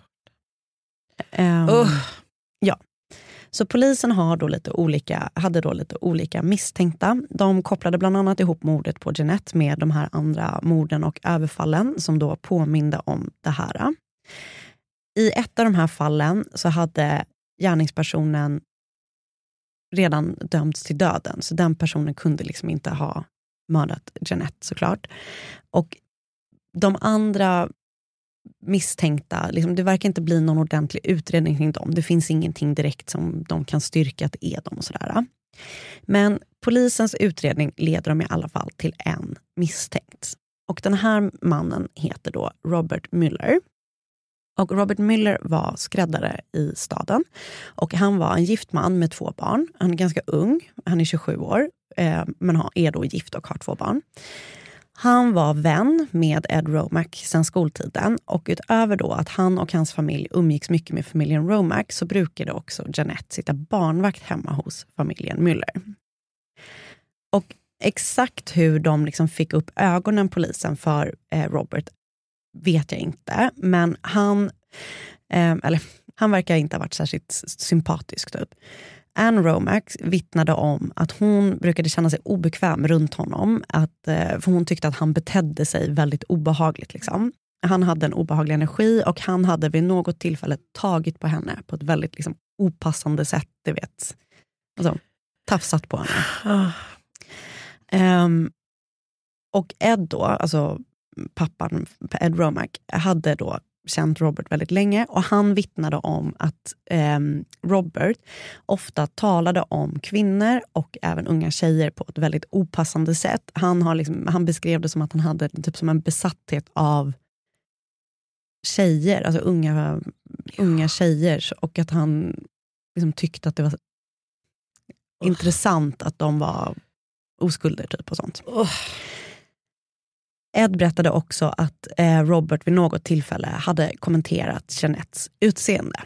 Um, uh. Ja. Så polisen har då lite olika, hade då lite olika misstänkta. De kopplade bland annat ihop mordet på Jeanette med de här andra morden och överfallen som då påminde om det här. I ett av de här fallen så hade gärningspersonen redan dömts till döden. Så den personen kunde liksom inte ha mördat Jeanette såklart. Och de andra misstänkta, liksom, det verkar inte bli någon ordentlig utredning kring dem. Det finns ingenting direkt som de kan styrka att det är dem och sådär. Men polisens utredning leder dem i alla fall till en misstänkt. Och den här mannen heter då Robert Mueller. Och Robert Mueller var skräddare i staden. Och han var en gift man med två barn. Han är ganska ung, han är tjugosju år. Eh, men är då gift och har två barn. Han var vän med Ed Romack sedan skoltiden. Och utöver då att han och hans familj umgicks mycket med familjen Romack så brukade också Jeanette sitta barnvakt hemma hos familjen Mueller. Och exakt hur de liksom fick upp ögonen polisen för eh, Robert vet jag inte. Men han Eh, eller han verkar inte ha varit särskilt sympatisk typ. Anne Romack vittnade om att hon brukade känna sig obekväm runt honom. Att, eh, för hon tyckte att han betedde sig väldigt obehagligt. Liksom. Han hade en obehaglig energi och han hade vid något tillfälle tagit på henne på ett väldigt liksom, opassande sätt. Du vet. Alltså, tafsat på henne. Um, och Ed då, alltså pappan Ed Romack, hade då känt Robert väldigt länge och han vittnade om att eh, Robert ofta talade om kvinnor och även unga tjejer på ett väldigt opassande sätt. Han, har liksom, han beskrev det som att han hade typ som en besatthet av tjejer, alltså unga, ja. unga tjejer, och att han liksom tyckte att det var oh. intressant att de var oskulder typ och sånt. Oh. Ed berättade också att eh, Robert vid något tillfälle hade kommenterat Jeanettes utseende.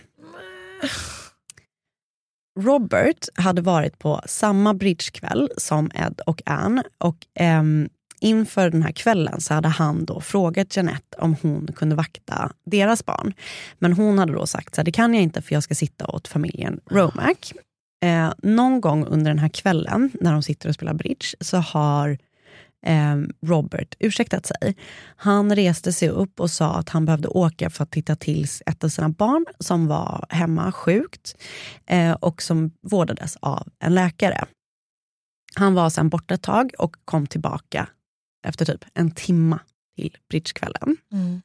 Robert hade varit på samma bridgekväll som Ed och Anne och eh, inför den här kvällen så hade han då frågat Jeanette om hon kunde vakta deras barn. Men hon hade då sagt så här, det kan jag inte för jag ska sitta åt familjen Romack. Eh, någon gång under den här kvällen när de sitter och spelar bridge så har eh, Robert ursäktat sig. Han reste sig upp och sa att han behövde åka för att titta till ett av sina barn som var hemma sjukt eh, och som vårdades av en läkare. Han var sedan borta ett tag och kom tillbaka efter typ en timma till bridgekvällen. Mm.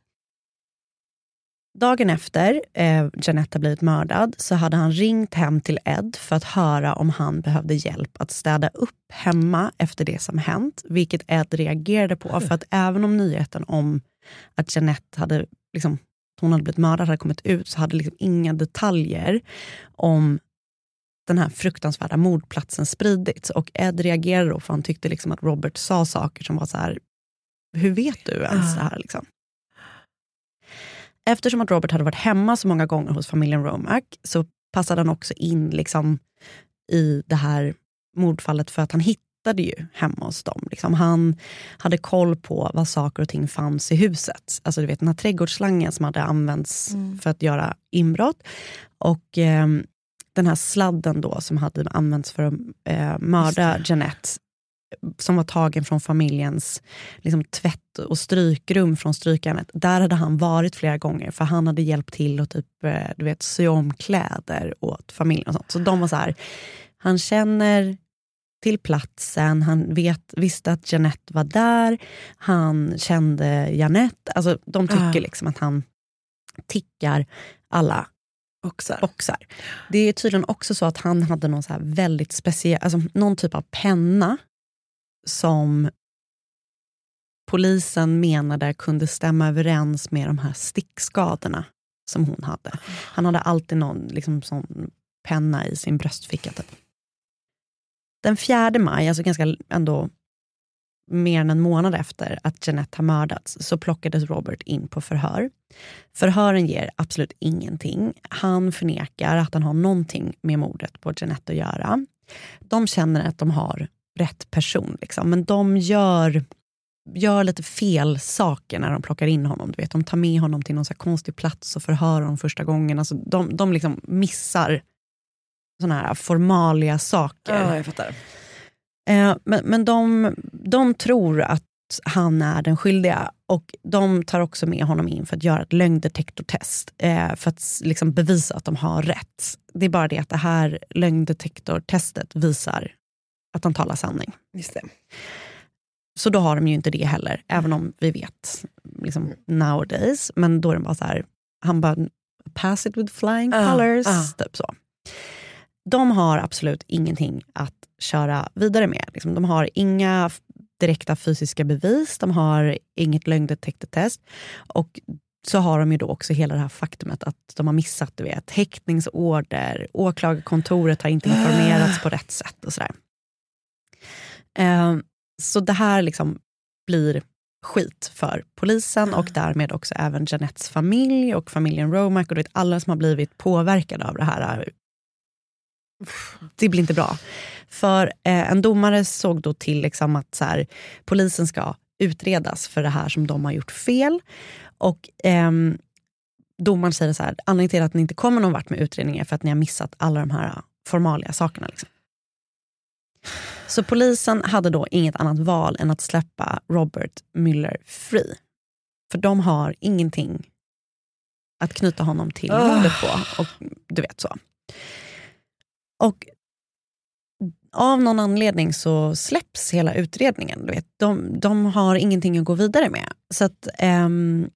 Dagen efter eh, Jeanette blivit mördad så hade han ringt hem till Ed för att höra om han behövde hjälp att städa upp hemma efter det som hänt. Vilket Ed reagerade på för att även om nyheten om att Jeanette hade, liksom, hon hade blivit mördad hade kommit ut så hade liksom inga detaljer om den här fruktansvärda mordplatsen spridits. Och Ed reagerade då för han tyckte liksom att Robert sa saker som var så här, hur vet du ens det här liksom? Eftersom att Robert hade varit hemma så många gånger hos familjen Romack så passade han också in liksom i det här mordfallet för att han hittade ju hemma hos dem. Liksom. Han hade koll på vad saker och ting fanns i huset. Alltså du vet den här trädgårdsslangen som hade använts mm. för att göra inbrott. Och eh, den här sladden då som hade använts för att eh, mörda Jeanette som var tagen från familjens liksom, tvätt- och strykrum från strykjärnet. Där hade han varit flera gånger för han hade hjälpt till att typ, du vet, sy om kläder åt familjen och sånt. Så de var så här, han känner till platsen, han vet, visste att Jeanette var där, han kände Jeanette. Alltså de tycker uh. liksom att han tickar alla Oxar. Oxar. Det är tydligen också så att han hade någon så här väldigt speciell, alltså någon typ av penna som polisen menade kunde stämma överens med de här stickskadorna som hon hade. Han hade alltid någon liksom sån penna i sin bröstficka. Typ. Den fjärde maj, alltså ganska ändå mer än en månad efter att Jeanette har mördats så plockades Robert in på förhör. Förhören ger absolut ingenting. Han förnekar att han har någonting med mordet på Jeanette att göra. De känner att de har rätt person liksom. Men de gör, gör lite fel saker när de plockar in honom. Du vet, de tar med honom till någon så här konstig plats och förhör honom första gången. Alltså, de, de liksom missar såna här formalia saker. Ja, jag fattar. Eh, men men de, de tror att han är den skyldiga och de tar också med honom in för att göra ett lögndetektortest eh, för att liksom bevisa att de har rätt. Det är bara det att det här lögndetektortestet visar att han talar sanning. Just det. Så då har de ju inte det heller, även om vi vet liksom nowadays. Men då är det bara så här, han bara pass it with flying uh, colors, uh. typ så. De har absolut ingenting att köra vidare med. Liksom, de har inga direkta fysiska bevis, de har inget lögndetektortest och så har de ju då också hela det här faktumet att de har missat, du vet, häktningsorder, åklagarkontoret har inte informerats på rätt sätt och sådär. Eh, så det här liksom blir skit för polisen och därmed också även Jeanettes familj och familjen Romack och du vet, alla som har blivit påverkade av det här. Det blir inte bra. För eh, en domare såg då till liksom att så här, polisen ska utredas för det här som de har gjort fel. Och eh, domaren säger så här, anledningen till att ni inte kommer någon vart med utredningen är för att ni har missat alla de här formaliga sakerna. Liksom. Så polisen hade då inget annat val än att släppa Robert Mueller fri. För de har ingenting att knyta honom till mordet på. Och du vet så. Och av någon anledning så släpps hela utredningen. Du vet. De, de har ingenting att gå vidare med. Så att um,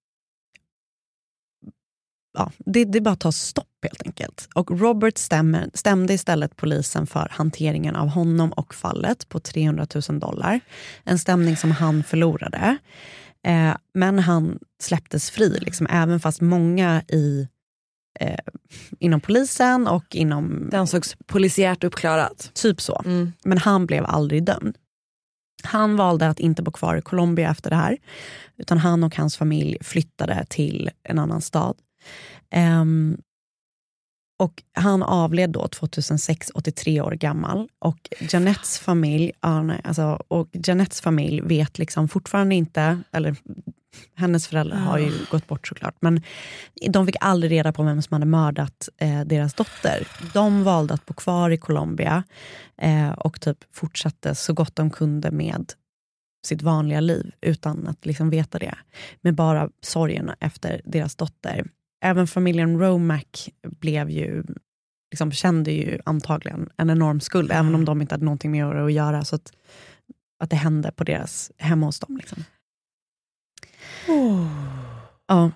ja, det, det bara tar stopp helt enkelt. Och Robert stämmer, stämde istället polisen för hanteringen av honom och fallet på trehundratusen dollar. En stämning som han förlorade. Eh, men han släpptes fri, liksom, även fast många i eh, inom polisen och inom... Det ansågs polisiärt uppklarat. Typ så. Mm. Men han blev aldrig dömd. Han valde att inte bo kvar i Colombia efter det här. Utan han och hans familj flyttade till en annan stad. Um, och han avled då tjugohundrasex, åttiotre år gammal. Och Janettes familj, ja, nej, alltså, och Janettes familj vet liksom fortfarande inte, eller hennes föräldrar har ju gått bort såklart, men de fick aldrig reda på vem som hade mördat eh, deras dotter. De valde att bo kvar i Colombia eh, och typ fortsatte så gott de kunde med sitt vanliga liv utan att liksom veta det. Med bara sorgen efter deras dotter. Även familjen Romack blev ju, liksom, kände ju antagligen en enorm skuld, mm. även om de inte hade någonting med att göra, så att, att det hände på deras, hemma hos dem. Liksom. Oh. Ja.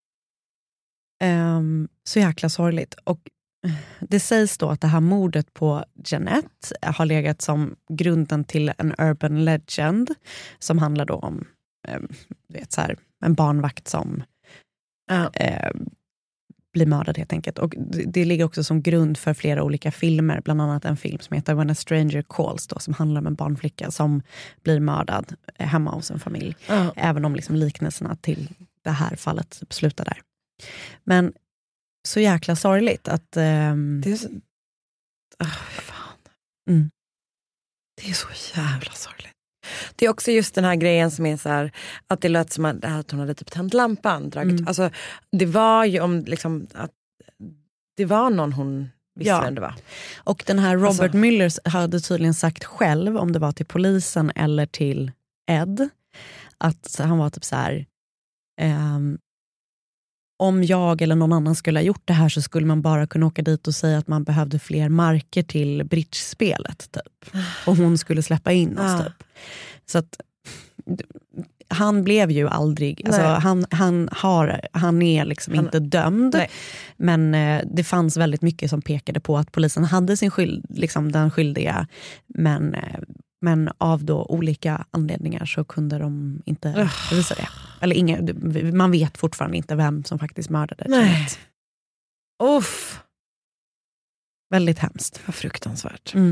Um, så jäkla sorgligt. Och det sägs då att det här mordet på Janette har legat som grunden till en urban legend som handlar då om um, vet, så här, en barnvakt som Ja. Eh, blir mördad helt enkelt. Och det, det ligger också som grund för flera olika filmer, bland annat en film som heter When a Stranger Calls då, som handlar om en barnflicka som blir mördad eh, hemma hos en familj. Ja. Även om liksom liknelserna till det här fallet slutar där. Men så jäkla sorgligt att ehm... det är så... oh, fan. Mm. Det är så jävla sorgligt. Det är också just den här grejen som är så här, att det lät som att, att hon hade typ tänt lampan, dragit. Mm. Alltså, det var ju om liksom att det var någon hon visste ja. vem det var. Och den här Robert alltså. Mueller hade tydligen sagt själv, om det var till polisen eller till Ed, att han var typ så här ehm, om jag eller någon annan skulle ha gjort det här så skulle man bara kunna åka dit och säga att man behövde fler marker till bridge-spelet typ. Och hon skulle släppa in oss typ. Så att han blev ju aldrig, alltså, han, han, har, han är liksom han, inte dömd. Nej. Men eh, det fanns väldigt mycket som pekade på att polisen hade sin skyld, liksom den skyldiga, men, eh, men av då olika anledningar så kunde de inte uh. visa det. Eller inga, man vet fortfarande inte vem som faktiskt mördade. Nej. Uff. Väldigt hemskt. Vad fruktansvärt. Mm.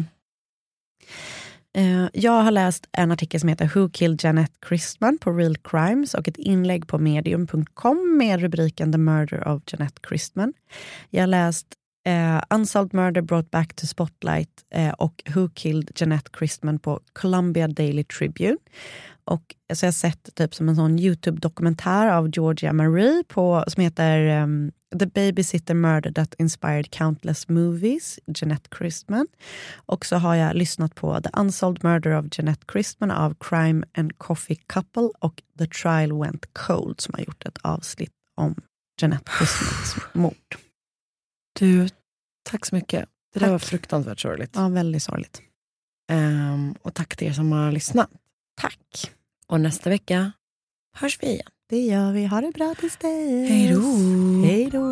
Uh, jag har läst en artikel som heter Who Killed Janette Christman på Real Crimes och ett inlägg på medium punkt com med rubriken The Murder of Janette Christman. Jag har läst uh, Unsolved Murder Brought Back to Spotlight uh, och Who Killed Janette Christman på Columbia Daily Tribune. Och så jag har sett typ som en sån YouTube-dokumentär av Georgia Marie på, som heter um, The Babysitter Murder That Inspired Countless Movies, Janette Christman. Och så har jag lyssnat på The Unsolved Murder of Janette Christman av Crime and Coffee Couple och The Trial Went Cold som har gjort ett avsnitt om Janette Christmans mord. Du, tack så mycket. Det där tack. Var fruktansvärt sorgligt. Ja, väldigt sorgligt. Um, och tack till er som har lyssnat. Tack. Och nästa vecka hörs vi igen. Det gör vi. Ha det bra tills dess. Hej då. Hej då.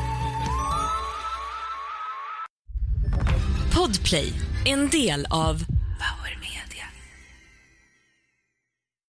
Podplay, en del av